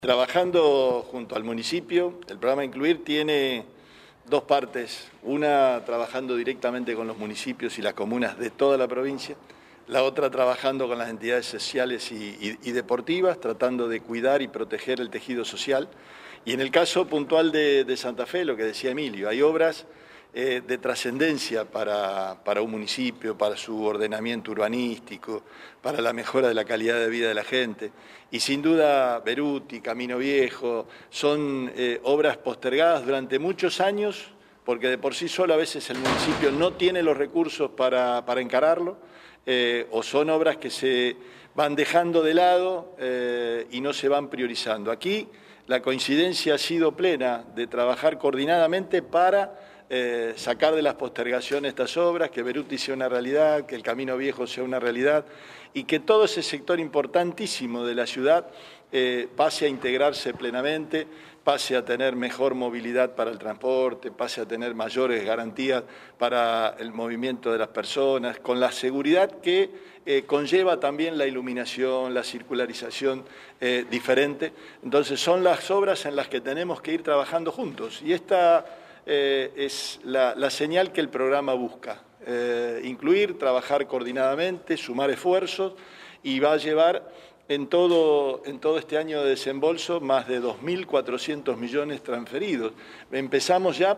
Trabajando junto al municipio, el programa Incluir tiene dos partes, una trabajando directamente con los municipios y las comunas de toda la provincia, la otra trabajando con las entidades sociales y deportivas, tratando de cuidar y proteger el tejido social. Y en el caso puntual de Santa Fe, lo que decía Emilio, hay obras de trascendencia para un municipio, para su ordenamiento urbanístico, para la mejora de la calidad de vida de la gente. Y sin duda Beruti, Camino Viejo, son obras postergadas durante muchos años, porque de por sí solo a veces el municipio no tiene los recursos para encararlo, o son obras que se van dejando de lado y no se van priorizando. Aquí la coincidencia ha sido plena de trabajar coordinadamente para sacar de las postergaciones estas obras, que Beruti sea una realidad, que el Camino Viejo sea una realidad y que todo ese sector importantísimo de la ciudad pase a integrarse plenamente, pase a tener mejor movilidad para el transporte, pase a tener mayores garantías para el movimiento de las personas, con la seguridad que conlleva también la iluminación, la circularización diferente. Entonces son las obras en las que tenemos que ir trabajando juntos y esta es la señal que el programa busca, incluir, trabajar coordinadamente, sumar esfuerzos y va a llevar en todo este año de desembolso más de 2.400 millones transferidos. Empezamos ya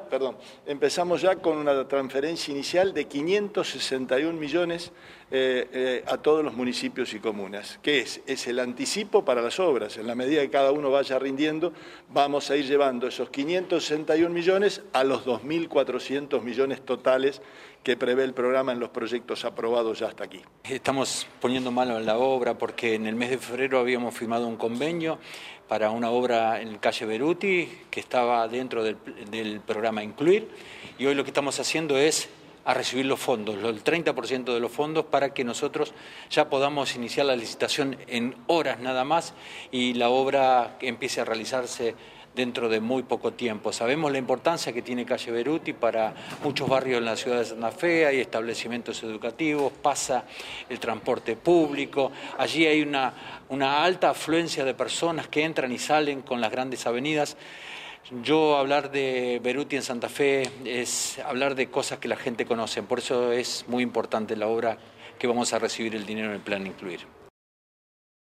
con una transferencia inicial de 561 millones a todos los municipios y comunas. ¿Qué es? Es el anticipo para las obras. En la medida que cada uno vaya rindiendo, vamos a ir llevando esos 561 millones a los 2.400 millones totales que prevé el programa en los proyectos aprobados ya hasta aquí. Estamos poniendo mano en la obra porque en el mes de febrero habíamos firmado un convenio para una obra en calle Beruti que estaba dentro del programa Incluir y hoy lo que estamos haciendo es a recibir los fondos, el 30% de los fondos para que nosotros ya podamos iniciar la licitación en horas nada más y la obra empiece a realizarse dentro de muy poco tiempo. Sabemos la importancia que tiene calle Beruti para muchos barrios en la ciudad de Santa Fe, hay establecimientos educativos, pasa el transporte público, allí hay una alta afluencia de personas que entran y salen con las grandes avenidas. Yo hablar de Beruti en Santa Fe es hablar de cosas que la gente conoce, por eso es muy importante la obra que vamos a recibir el dinero en el plan Incluir.